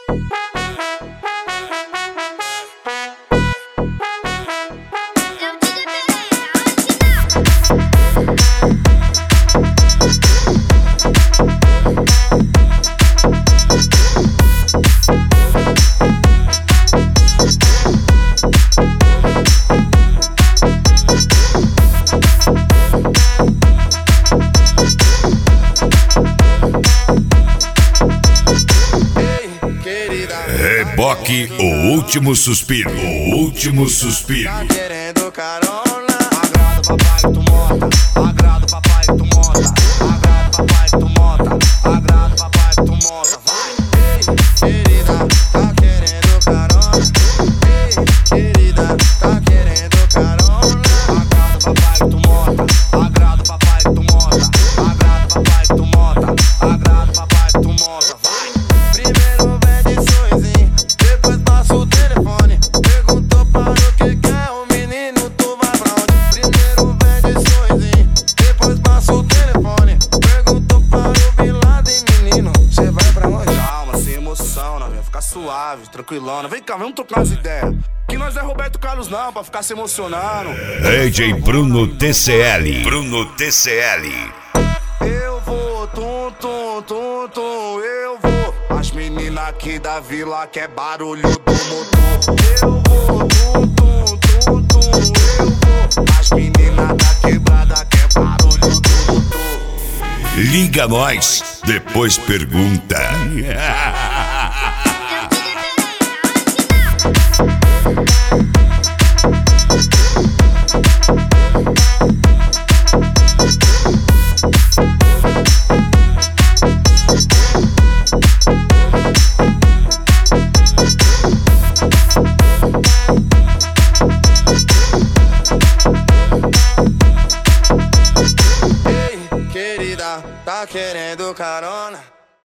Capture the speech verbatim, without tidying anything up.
Reboque, o último suspiro, o último suspiro. Tá querendo carona? Agrada papai que tu monta, agrada papai que tu monta, agrada papai que tu monta, agrada papai que tu monta. Vai, ei, querida, tá querendo carona? Ei, querida, tá querendo carona? Agrada papai que tu monta, agrada papai que tu monta, agrada papai que tu monta, agrada papai que tu monta. Vai, primeiro vem de sorrisinho, depois passa o telefone. Perguntou para o que quer o menino, tu vai pra onde? Primeiro vem de sorrisinho, depois passa o telefone. Perguntou para o Bin Laden, menino, cê vai pra onde? Calma, sem emoção, não, vem ficar suave, tranquilona. Vem cá, vamos trocar as ideias. Que nós não é Roberto Carlos não, pra ficar se emocionando. D J Bruno T C L. Bruno T C L. Eu vou, tum, tum, tum, tum, eu vou. As meninas aqui da vila quer barulho do motor. Eu vou, tum, tum, tum, tum, eu vou. As meninas da quebrada quer barulho do motor. Liga nós, depois pergunta. Ei, querida, tá querendo carona?